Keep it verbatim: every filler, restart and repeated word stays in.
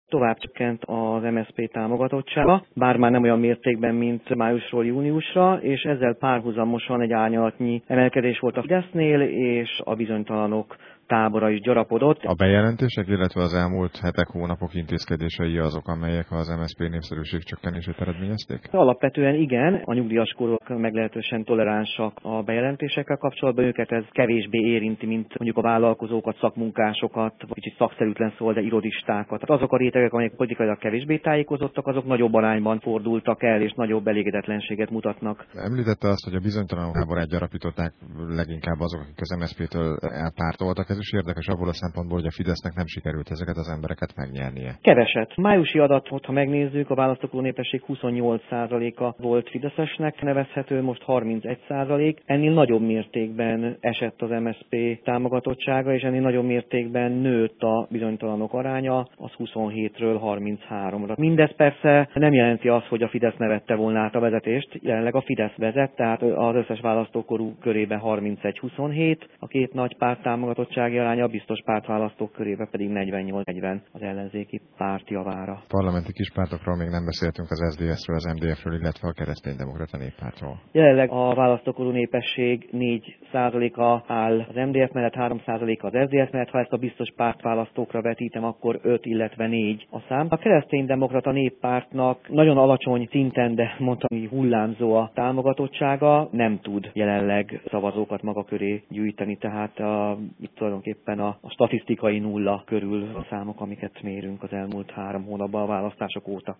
Tovább csökkent az em es zé pé támogatottsága, bár már nem olyan mértékben, mint májusról júniusra, és ezzel párhuzamosan egy árnyalatnyi emelkedés volt a Fidesznél, és a bizonytalanok tábora is gyarapodott. A bejelentések, illetve az elmúlt hetek, hónapok intézkedései azok, amelyek az em es zé pé népszerűség csökkenését eredményezték? Alapvetően igen, a nyugdíjas korok meglehetősen toleránsak a bejelentésekkel kapcsolatban, őket ez kevésbé érinti, mint mondjuk a vállalkozókat, szakmunkásokat, vagy kicsit szakszerűtlen szól, de irodistákat. Tehát azok a rétegek, amelyek politikailag kevésbé tájékozottak, azok nagyobb arányban fordultak el, és nagyobb elégedetlenséget mutatnak. Említette azt, hogy a bizonytalanok háborát gyarapították leginkább azok, akik az em es zé pé-től elpártoltak. Ez is érdekes abból a szempontból, hogy a Fidesznek nem sikerült ezeket az embereket megnyernie. Keveset. Májusi adatot, ha megnézzük, a választókorú népesség huszonnyolc százaléka volt fideszesnek nevezhető, most harmincegy százalék. Ennél nagyobb mértékben esett az em es zé pé támogatottsága, és ennél nagyobb mértékben nőtt a bizonytalanok aránya, az huszonhétről harminchárom-ra. Mindez persze nem jelenti azt, hogy a Fidesz ne vette volna át a vezetést, jelenleg a Fidesz vezet, tehát az összes választókorú körében harmincegy huszonhét, a két nagy párt támogatottsága aránya, a biztos pártválasztók körében pedig negyvennyolc negyven az ellenzéki párt javára. Parlamenti kispártokról még nem beszéltünk, az es zé dé es-ről, az em dé ef-ről, illetve a Kereszténydemokrata Néppártról. Jelenleg a választókorú népesség négy százaléka áll az em dé ef mellett, három százaléka az es zé dé es mellett, ha ezt a biztos pártválasztókra vetítem, akkor öt, illetve négy a szám. A Kereszténydemokrata Néppártnak nagyon alacsony szinten, de mondtam, hogy hullámzó a támogatottsága, nem tud jelenleg szavazókat maga köré gyűjteni, tehát a, itt tulajdonképpen a, a statisztikai nulla körül a számok, amiket mérünk az elmúlt három hónapban a választások óta.